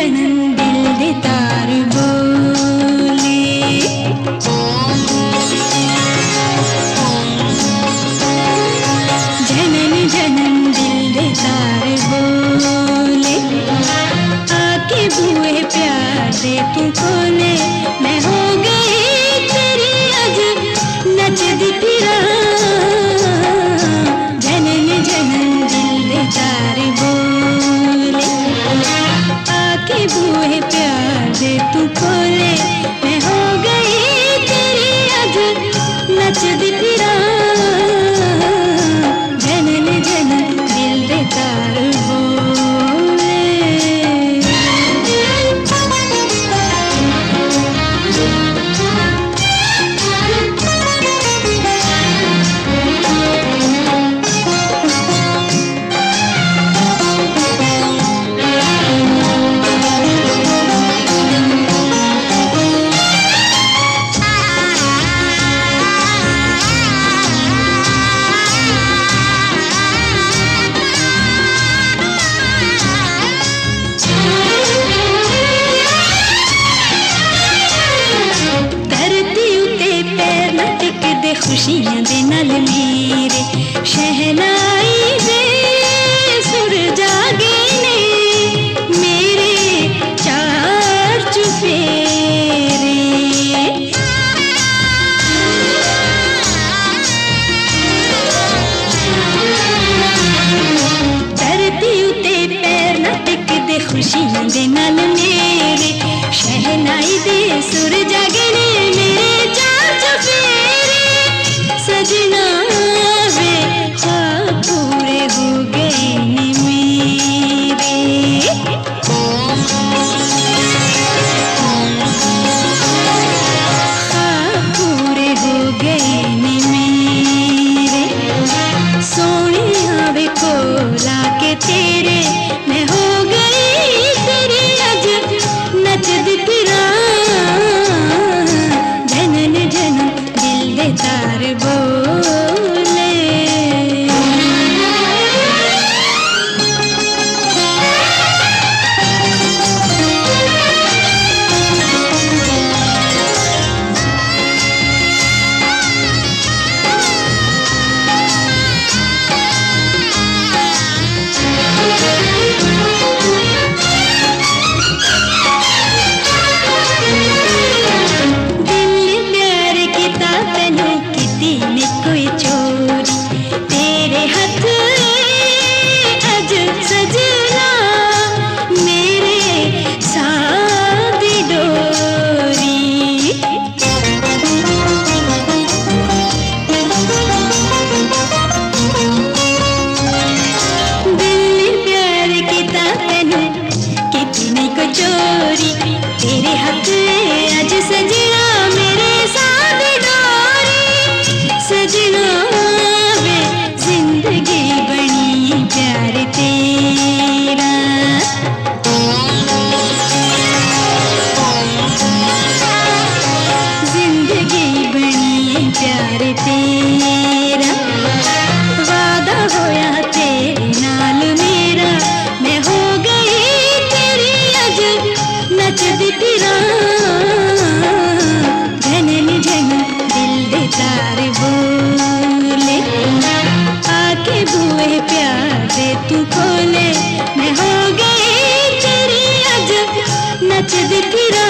जनन दिल दे तार बोले। जनन जनन दिल दे तार बोले, आके बूहे प्यार दे तू खोले। मैं हो गई तेरी अज नचदी फिरा, जनन जनन दिल दे तार बोले, आके बूहे प्यार दे तू खोले। मैं हो गई तेरी अज नचदी फिरा, जनन जनन दिल दे तार बोले। खुशियां दे नाल मेरे शहनाई दे सुर जागे ने, मेरे चार चुफेरे। धरती उते पैर ना टिकदे खुशियां दे नाल मेरे शहनाई दे सुर जागे ने, मेरे चार चुफेरे। सजना वे ख्वाब पूरे हो गए ने मेरे, ख्वाब पूरे हो गए ने मेरे। सोनिया वे कोला के तेरे, मैं हो गई तेरी अज नचदी फिरा, जनन जनन दिल दे तार बोले। कोई चोरी तेरे हाथ अज सजना, मेरे सादी डोरी। दिल प्यार किता तैनू कितनी को चोरी, तेरे हाथ अज सजना, मेरे सादी डोरी। सजना वे जिंदगी बनी प्यार तेरा, जिंदगी बनी प्यार तेरा। वादा होया तेरे नाल मेरा, मैं हो गई तेरी अज नचदी फिरा, जनन जनन दिल दे तार बोले, आके बूहे प्यार दे तू खोले। मैं हो गई तेरी अज नचदी फिरा,